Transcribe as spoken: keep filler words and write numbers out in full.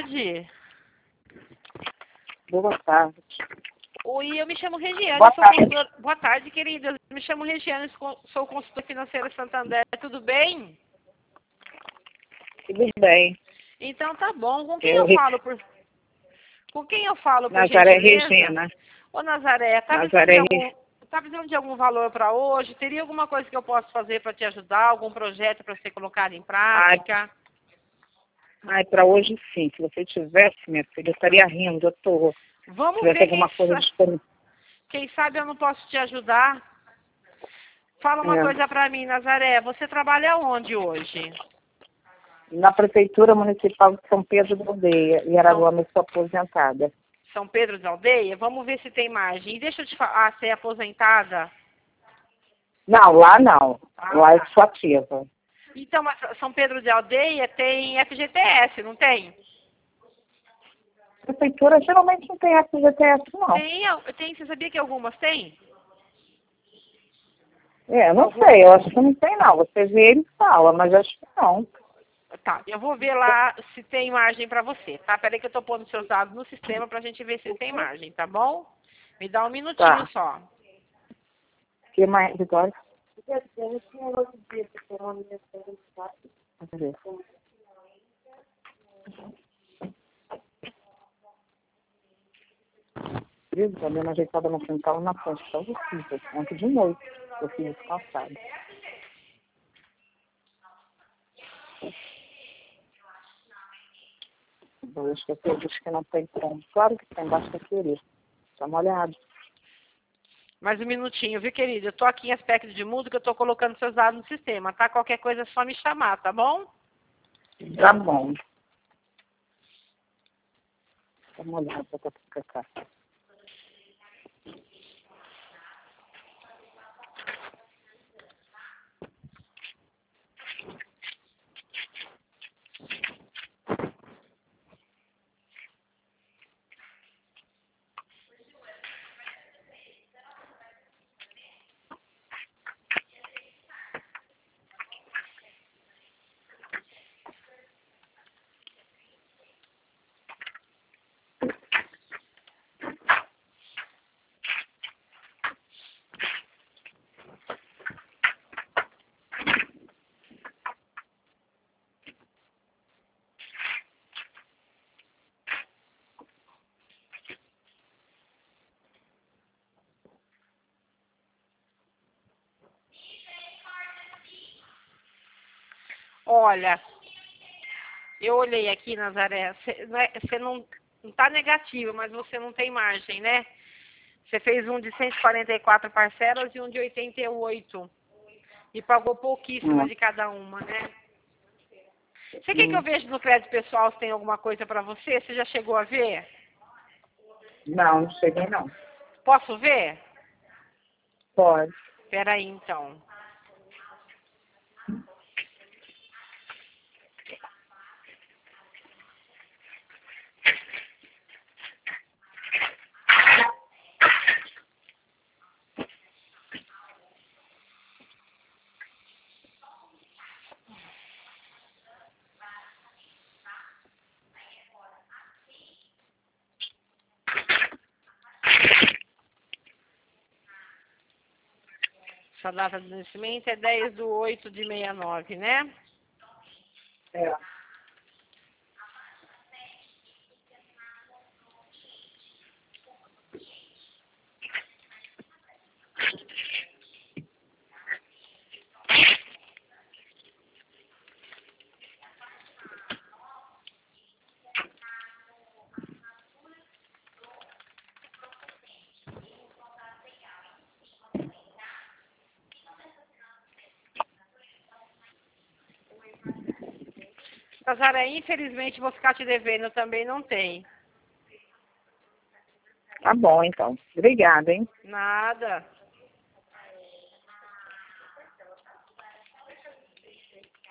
tarde. Boa tarde. Oi, eu me chamo Regiane. Boa Sou tarde. consultora... Boa tarde, querida. Eu me chamo Regiane, sou consultora financeira Santander. Tudo bem? Tudo bem. Então tá bom. Com quem Eu, eu falo por... Com quem eu falo por Nazaré gentileza? Regina. Ô, Nazaré, tá precisando Nazaré de algum... Tá precisando de algum valor para hoje? Teria alguma coisa que eu possa fazer para te ajudar? Algum projeto para ser colocado em prática? Ai, para hoje sim. Se você tivesse, minha filha, eu estaria rindo à toa. Vamos Se tivesse ver quem, alguma coisa sa... disponível. quem sabe eu não posso te ajudar. Fala uma É. coisa para mim, Nazaré. Você trabalha onde hoje? Na Prefeitura Municipal de São Pedro da Aldeia, em Araruama, eu sou aposentada. São Pedro da Aldeia? Vamos ver se tem margem. E deixa eu te falar, ah, você é aposentada? Não, lá não. Ah, Lá eu tá. sou ativa. Então, mas São Pedro da Aldeia tem F G T S, não tem? Prefeitura geralmente não tem F G T S, não. Tem, tem, você sabia que algumas tem? É, eu não Algum... sei, eu acho que não tem não. Você vê ele fala, mas acho que não. Tá, eu vou ver lá se tem margem para você, tá? Peraí que eu tô pondo seus dados no sistema pra gente ver se tem margem, tá bom? Me dá um minutinho Tá. só. O que mais, Vitória? Eu tô dando ajeitada no quintal na ponte, só eu fiz, ontem de noite, eu fiz esse calçado. Eu acho que eu disse que não tem como. Claro que tem, basta querer. Dá uma olhada. Mais um minutinho, viu, querida? Eu tô aqui em aspecto de música, eu tô colocando seus dados no sistema, tá? Qualquer coisa é só me chamar, tá bom? Tá bom. Dá uma olhada pra cá. Olha, eu olhei aqui, Nazaré, você não, não tá negativo, mas você não tem margem, né? Você fez um de cento e quarenta e quatro parcelas e um de oitenta e oito. E pagou pouquíssimo Hum. de cada uma, né? Você quer que eu Hum. veja no crédito pessoal se tem alguma coisa para você? Você já chegou a ver? Não, não cheguei não. Posso ver? Pode. Espera aí, então. Sua data de nascimento é dez de oito de sessenta e nove, né? É. Nazaré, infelizmente vou ficar te devendo, também não tem. Tá bom, então. Obrigada, hein? Nada.